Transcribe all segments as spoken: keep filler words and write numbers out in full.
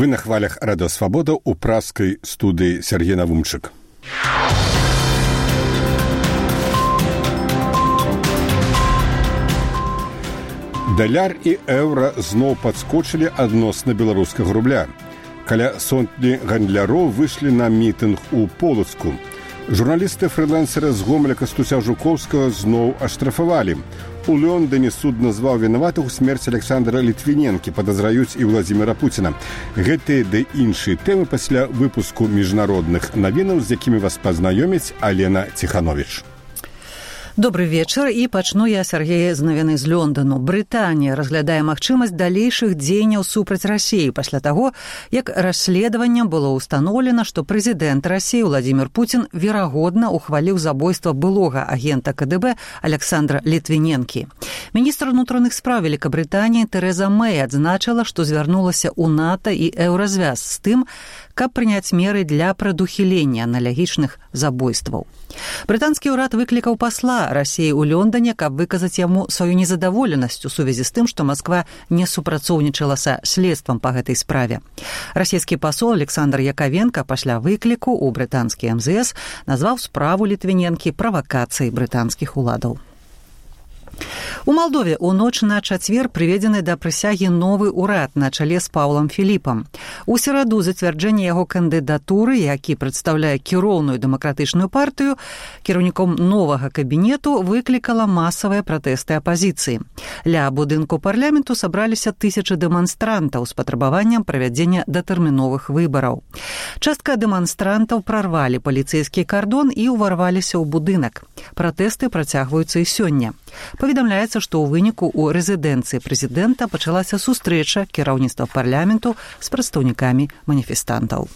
Вы на хвалях Радио Свобода у пражской студии Сергей Навумчик. Даляр і еўра зноў падскочылі адносна беларускага рубля. Каля сотні гандляроў выйшлі на мітынг у Полацку. Журналісты-фрилансеры з Гомеля Кастуся Жукоўскага зноў аштрафавалі. У Лондоне суд назваў вінаватых у смерці Александра Літвіненкі, падазраюць і Владзіміра Пуціна. Гэтыя ды іншыя тэмы пасля выпуску міжнародных навінаў, з якімі вас пазнаёміць Алена Ціхановіч. Добрый вечер, і пачну я, Сергей, з навіны з Лондону. Брытанія разглядае магчымасць далейшых дзеянняў супраць Расіі пасля таго, як расследаваннем было ўстаноўлена, што прэзідэнт Расіі Владзімір Пуцін верагодна ухваліў забойства былога агента ка дэ бэ Александра Літвіненкі. Міністр унутраных спраў Великабрытаніі Тэрэза Мэй адзначыла, што звярнулася ў НАТО і Еўразвяз з тым, каб прыняць меры для прадухілення аналагічных забойстваў. Брытанскі ўрад выклікаў пасла Расіі ў Лондоне, каб выказаць яму сваю незадаволенасць у сувязі з тым, што Масква не супрацоўнічала са следствам па гэтай справе. Расійскі пасол Александр Якавенка пасля выкліку ў брытанскі эм зэ эс назваў справу Літвіненкі правакацыяй брытанскіх уладаў. У Малдове у ноч на чацвер прыведзены да прысягі новы ўрад на чале з Паўлам Філіпам. У сераду зацвярджэнне яго кандыдатуры, які прадстаўляе кіроўную дэмакратычную партыю, кіраўніком новага кабінету выклікала масавыя пратэсты апазіцыі. Ля будынку парламенту сабраліся тысячы дэманстрантаў з патрабаваннем правядзення датэрміновых выбараў. Частка дэманстрантаў прарвалі паліцэйскі кардон і ўварваліся ў будынак. Пратэсты працягваюцца і сёння. Паведамляецца, што ў выніку ў рэзідэнцыі прэзідэнта пачалася сустрэча кіраўніцтва парламенту з прадстаўнікамі маніфестантаў.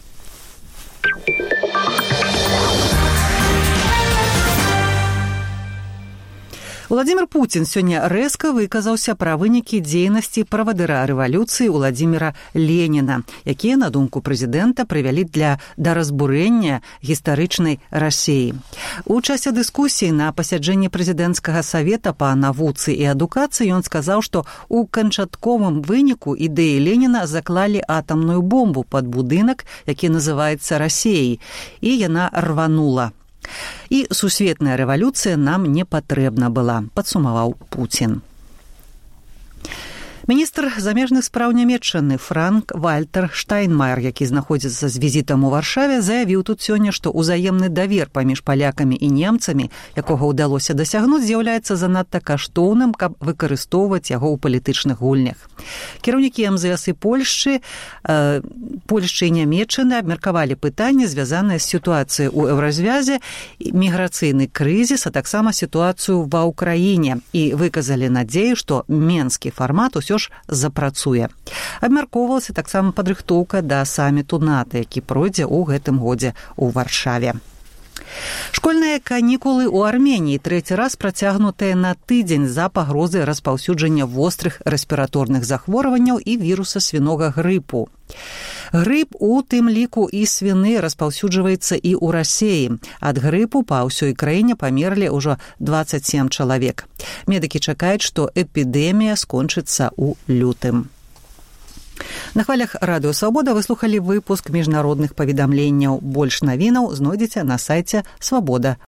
Владзімір Пуцін сёння рэзка выказаўся пра вынікі дзейнасці правадыра рэвалюцыі Владзіміра Леніна, якія, на думку прэзідэнта, прывялі для да разбурэння гістарычнай Расіі. У часе дыскусіі на пасяджэнні прэзідэнцкага савета па навуцы і адукацыі ён сказаў, што ў канчатковым выніку ідэі Леніна заклалі атамную бомбу пад будынак, які называецца Расіяй, і яна рванула. І сусветная рэвалюцыя нам не патрэбна была, падсумаваў Пуцін. Міністр замежных спраў Нямецчыны Франк Вальтер Штайнмайер, які знаходзіцца з візітам у Варшаве, заявіў тут сёння, што ўзаемны давер паміж палякамі і немцамі, якога ўдалося дасягнуць, з'яўляецца занадта каштоўным, каб выкарыстоўваць яго ў палітычных гульнях. Кіраўнікі эм зэ эс і Польшчы, э, Польшчы і Нямецчыны абмеркавалі пытанні, звязаныя з сітуацыяй у Еўразвязе, міграцыйны крызіс, а таксама сітуацыю ва ўкраіне і выказалі надзею, што менскі фармат усё ж запрацуе. Абмяркоўвалася таксама падрыхтоўка да саміту НАТО, які пройдзе ў гэтым годзе ў Варшаве. Школьныя канікулы ў Арменіі трэці раз працягнутыя на тыдзень з-за пагрозы распаўсюджання вострых рэспіраторных захворванняў і віруса свінога грыпу. Грып, у тым ліку і свіны, распаўсюджваецца і ў Расіі. Ад грыпу па ўсёй краіне памерлі ўжо дваццаць сем чалавек. Медыкі чакаюць, што эпідэмія скончыцца ў лютым. На хвалях Радыё Свабода вы слухалі выпуск міжнародных паведамленняў. Больш навінаў знойдзеце на сайце Свабода.